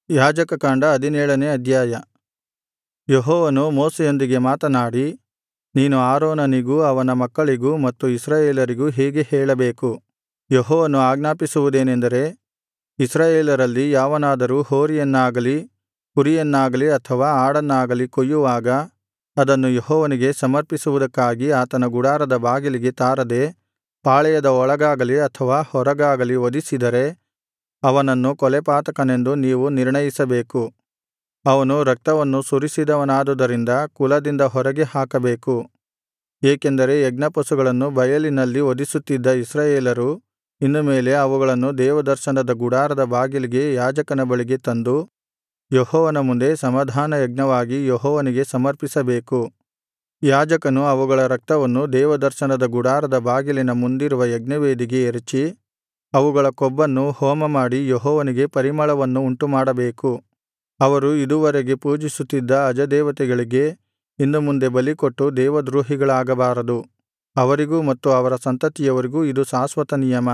ಯಾಜಕಕಾಂಡ 17ನೇ ಅಧ್ಯಾಯ. ಯೆಹೋವನು ಮೋಶೆಯೊಂದಿಗೆ ಮಾತನಾಡಿ, ನೀನು ಆರೋನನಿಗೂ ಅವನ ಮಕ್ಕಳಿಗೂ ಮತ್ತು ಇಸ್ರಾಯೇಲರಿಗೂ ಹೀಗೆ ಹೇಳಬೇಕು. ಯೆಹೋವನು ಆಜ್ಞಾಪಿಸುವುದೇನೆಂದರೆ, ಇಸ್ರಾಯೇಲರಲ್ಲಿ ಯಾವನಾದರೂ ಹೋರಿಯನ್ನಾಗಲಿ ಕುರಿಯನ್ನಾಗಲಿ ಅಥವಾ ಆಡನ್ನಾಗಲಿ ಕೊಯ್ಯುವಾಗ ಅದನ್ನು ಯೆಹೋವನಿಗೆ ಸಮರ್ಪಿಸುವುದಕ್ಕಾಗಿ ಆತನ ಗುಡಾರದ ಬಾಗಿಲಿಗೆ ತಾರದೆ ಪಾಳೆಯದ ಒಳಗಾಗಲಿ ಅಥವಾ ಹೊರಗಾಗಲಿ ವಧಿಸಿದರೆ ಅವನನ್ನು ಕೊಲೆಪಾತಕನೆಂದು ನೀವು ನಿರ್ಣಯಿಸಬೇಕು. ಅವನು ರಕ್ತವನ್ನು ಸುರಿಸಿದವನಾದುದರಿಂದ ಕುಲದಿಂದ ಹೊರಗೆ ಹಾಕಬೇಕು. ಏಕೆಂದರೆ ಯಜ್ಞಪಶುಗಳನ್ನು ಬಯಲಿನಲ್ಲಿ ವಧಿಸುತ್ತಿದ್ದ ಇಸ್ರಾಯೇಲರು ಇನ್ನು ಮೇಲೆ ಅವುಗಳನ್ನು ದೇವದರ್ಶನದ ಗುಡಾರದ ಬಾಗಿಲಿಗೆ ಯಾಜಕನ ಬಳಿಗೆ ತಂದು ಯೆಹೋವನ ಮುಂದೆ ಸಮಾಧಾನಯಜ್ಞವಾಗಿ ಯೆಹೋವನಿಗೆ ಸಮರ್ಪಿಸಬೇಕು. ಯಾಜಕನು ಅವುಗಳ ರಕ್ತವನ್ನು ದೇವದರ್ಶನದ ಗುಡಾರದ ಬಾಗಿಲಿನ ಮುಂದಿರುವ ಯಜ್ಞವೇದಿಗೆ ಎರಚಿ ಅವುಗಳ ಕೊಬ್ಬನ್ನು ಹೋಮಮಾಡಿ ಯೆಹೋವನಿಗೆ ಪರಿಮಳವನ್ನು ಉಂಟುಮಾಡಬೇಕು. ಅವರು ಇದುವರೆಗೆ ಪೂಜಿಸುತ್ತಿದ್ದ ಅಜದೇವತೆಗಳಿಗೆ ಇನ್ನು ಮುಂದೆ ಬಲಿಕೊಟ್ಟು ದೇವದ್ರೋಹಿಗಳಾಗಬಾರದು. ಅವರಿಗೂ ಮತ್ತು ಅವರ ಸಂತತಿಯವರಿಗೂ ಇದು ಶಾಶ್ವತ ನಿಯಮ.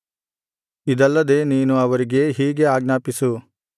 ಇದಲ್ಲದೆ ನೀನು ಅವರಿಗೆ ಹೀಗೆ ಆಜ್ಞಾಪಿಸು,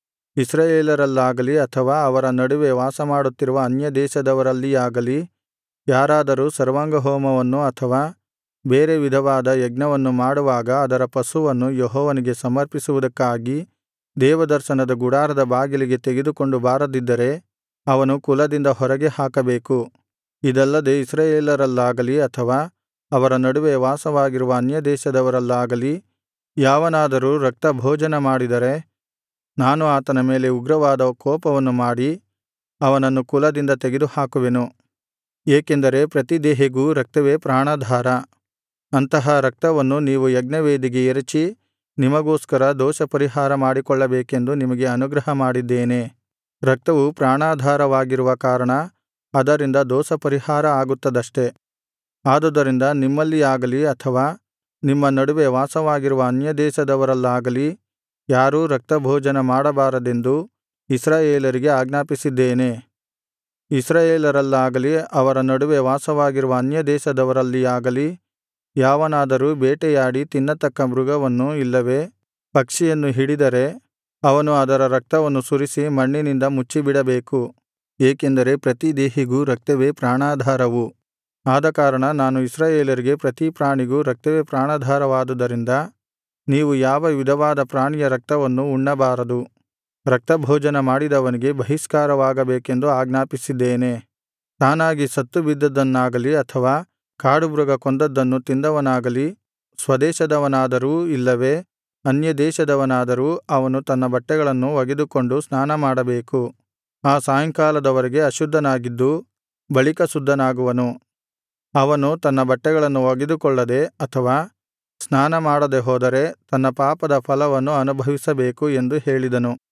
ಇಸ್ರಾಯೇಲರಲ್ಲಾಗಲಿ ಅಥವಾ ಅವರ ನಡುವೆ ವಾಸಮಾಡುತ್ತಿರುವ ಅನ್ಯದೇಶದವರಲ್ಲಿಯಾಗಲಿ ಯಾರಾದರೂ ಸರ್ವಾಂಗಹೋಮವನ್ನು ಅಥವಾ ಬೇರೆ ವಿಧವಾದ ಯಜ್ಞವನ್ನು ಮಾಡುವಾಗ ಅದರ ಪಶುವನ್ನು ಯೆಹೋವನಿಗೆ ಸಮರ್ಪಿಸುವುದಕ್ಕಾಗಿ ದೇವದರ್ಶನದ ಗುಡಾರದ ಬಾಗಿಲಿಗೆ ತೆಗೆದುಕೊಂಡು ಬಾರದಿದ್ದರೆ ಅವನು ಕುಲದಿಂದ ಹೊರಗೆ ಹಾಕಬೇಕು. ಇದಲ್ಲದೆ ಇಸ್ರಾಯೇಲರಲ್ಲಾಗಲಿ ಅಥವಾ ಅವರ ನಡುವೆ ವಾಸವಾಗಿರುವ ಅನ್ಯದೇಶದವರಲ್ಲಾಗಲಿ ಯಾವನಾದರೂ ರಕ್ತಭೋಜನ ಮಾಡಿದರೆ ನಾನು ಆತನ ಮೇಲೆ ಉಗ್ರವಾದ ಕೋಪವನ್ನು ಮಾಡಿ ಅವನನ್ನು ಕುಲದಿಂದ ತೆಗೆದುಹಾಕುವೆನು. ಏಕೆಂದರೆ ಪ್ರತಿದೇಹಿಗೂ ರಕ್ತವೇ ಪ್ರಾಣಾಧಾರ. ಅಂತಹ ರಕ್ತವನ್ನು ನೀವು ಯಜ್ಞವೇದಿಗೆ ಎರಚಿ ನಿಮಗೋಸ್ಕರ ದೋಷಪರಿಹಾರ ಮಾಡಿಕೊಳ್ಳಬೇಕೆಂದು ನಿಮಗೆ ಅನುಗ್ರಹ ಮಾಡಿದ್ದೇನೆ. ರಕ್ತವು ಪ್ರಾಣಾಧಾರವಾಗಿರುವ ಕಾರಣ ಅದರಿಂದ ದೋಷಪರಿಹಾರ ಆಗುತ್ತದಷ್ಟೆ. ಆದುದರಿಂದ ನಿಮ್ಮಲ್ಲಿಯಾಗಲಿ ಅಥವಾ ನಿಮ್ಮ ನಡುವೆ ವಾಸವಾಗಿರುವ ಅನ್ಯದೇಶದವರಲ್ಲಾಗಲಿ ಯಾರೂ ರಕ್ತಭೋಜನ ಮಾಡಬಾರದೆಂದು ಇಸ್ರಾಯೇಲರಿಗೆ ಆಜ್ಞಾಪಿಸಿದ್ದೇನೆ. ಇಸ್ರಾಯೇಲರಲ್ಲಾಗಲಿ ಅವರ ನಡುವೆ ವಾಸವಾಗಿರುವ ಅನ್ಯದೇಶದವರಲ್ಲಿಯಾಗಲಿ ಯಾವನಾದರೂ ಬೇಟೆಯಾಡಿ ತಿನ್ನತಕ್ಕ ಮೃಗವನ್ನು ಇಲ್ಲವೇ ಪಕ್ಷಿಯನ್ನು ಹಿಡಿದರೆ ಅವನು ಅದರ ರಕ್ತವನ್ನು ಸುರಿಸಿ ಮಣ್ಣಿನಿಂದ ಮುಚ್ಚಿಬಿಡಬೇಕು. ಏಕೆಂದರೆ ಪ್ರತಿದೇಹಿಗೂ ರಕ್ತವೇ ಪ್ರಾಣಾಧಾರವು. ಆದಕಾರಣ ನಾನು ಇಸ್ರಾಯೇಲರಿಗೆ ಪ್ರತಿ ಪ್ರಾಣಿಗೂ ರಕ್ತವೇ ಪ್ರಾಣಾಧಾರವಾದುದರಿಂದ ನೀವು ಯಾವ ವಿಧವಾದ ಪ್ರಾಣಿಯ ರಕ್ತವನ್ನು ಉಣ್ಣಬಾರದು. ರಕ್ತಭೋಜನ ಮಾಡಿದವನಿಗೆ ಬಹಿಷ್ಕಾರವಾಗಬೇಕೆಂದು ಆಜ್ಞಾಪಿಸಿದ್ದೇನೆ. ತಾನಾಗಿ ಸತ್ತು ಬಿದ್ದದ್ದನ್ನಾಗಲಿ ಅಥವಾ ಕಾಡುಮೃಗ ಕೊಂದದ್ದನ್ನು ತಿಂದವನಾಗಲಿ ಸ್ವದೇಶದವನಾದರೂ ಇಲ್ಲವೇ ಅನ್ಯದೇಶದವನಾದರೂ ಅವನು ತನ್ನ ಬಟ್ಟೆಗಳನ್ನು ಒಗೆದುಕೊಂಡು ಸ್ನಾನಮಾಡಬೇಕು. ಆ ಸಾಯಂಕಾಲದವರೆಗೆ ಅಶುದ್ಧನಾಗಿದ್ದು ಬಳಿಕ ಶುದ್ಧನಾಗುವನು. ಅವನು ತನ್ನ ಬಟ್ಟೆಗಳನ್ನು ಒಗೆದುಕೊಳ್ಳದೆ ಅಥವಾ ಸ್ನಾನ ಮಾಡದೆ ಹೋದರೆ ತನ್ನ ಪಾಪದ ಫಲವನ್ನು ಅನುಭವಿಸಬೇಕು ಎಂದು ಹೇಳಿದನು.